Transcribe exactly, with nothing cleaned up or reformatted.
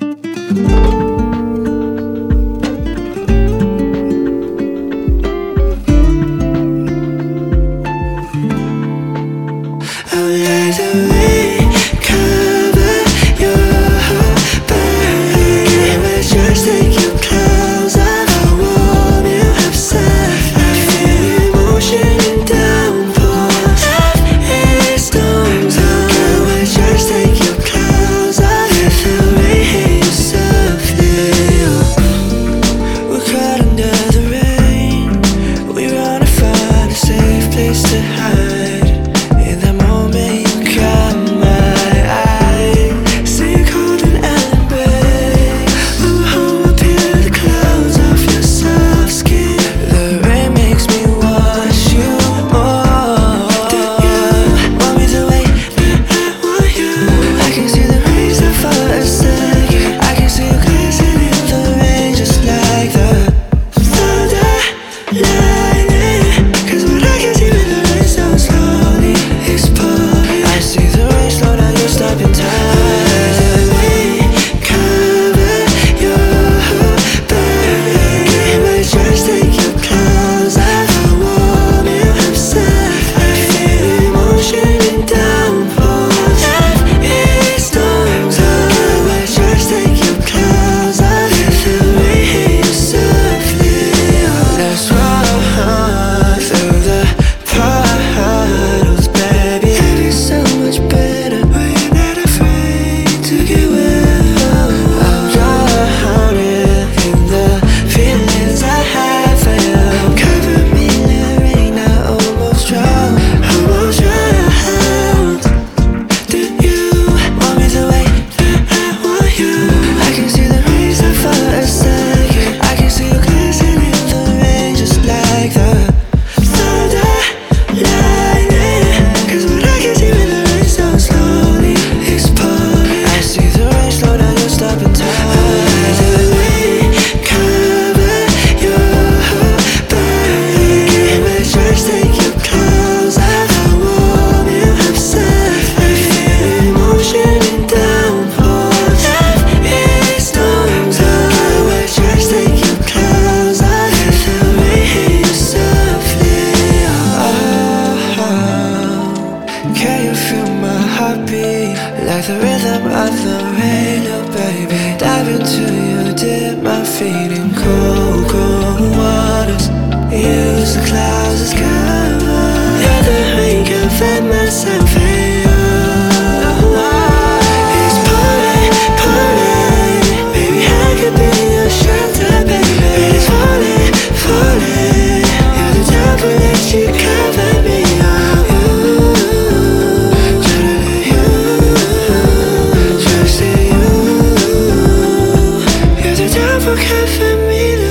Like the rhythm of the radio, baby. Dive into you, dip my feet in cold, cold waters. Use the clouds as cover. You're the rain, can't find myself here. It's pouring, pouring. Baby, I could be your shelter, baby. It's falling, falling. You're the devil that you cover me up. Can't find me.